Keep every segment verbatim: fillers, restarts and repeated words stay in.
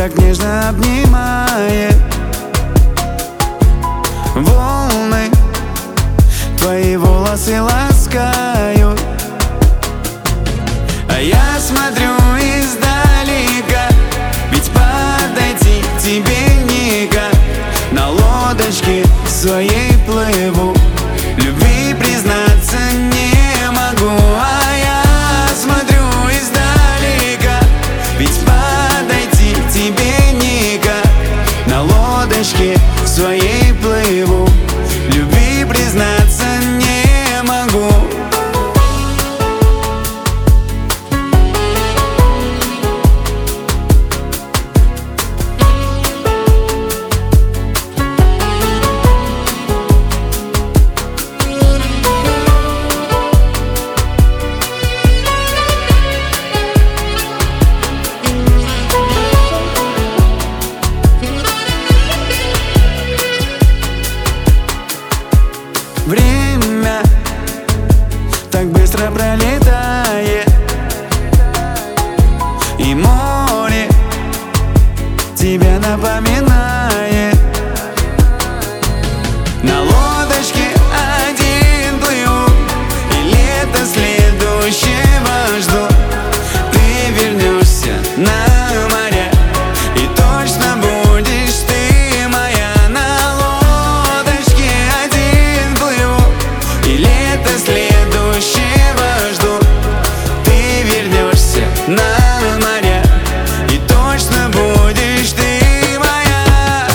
так нежно обнимает. Волны твои волосы ласкают, а я смотрю издалека, ведь подойти к тебе никак. На лодочке своей плыву, любви признаться не могу. А я смотрю издалека, ведь подойти к тебе никак. На лодочке своей плыву, любви признаться не могу. Время так быстро пролетает, и море тебя напоминает. На лодочке один плыву, и лето следующего жду. Ты вернешься на моря, и точно будешь ты моя. На лодочке один плыву, и лето следующего жду. Ты вернешься на моря, и точно будешь ты моя.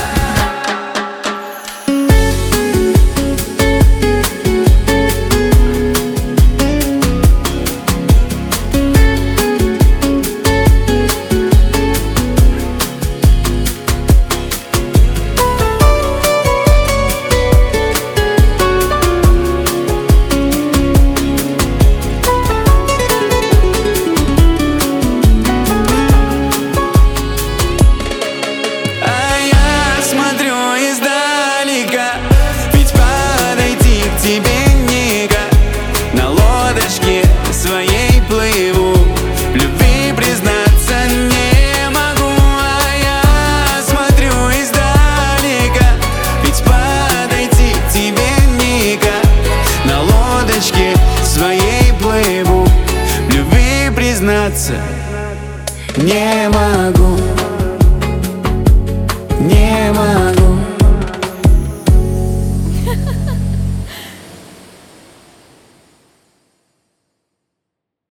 Тебе никак. На лодочке своей плыву, любви признаться не могу. А я смотрю издалека, ведь подойти к тебе никак. На лодочке своей плыву, любви признаться не могу, не могу.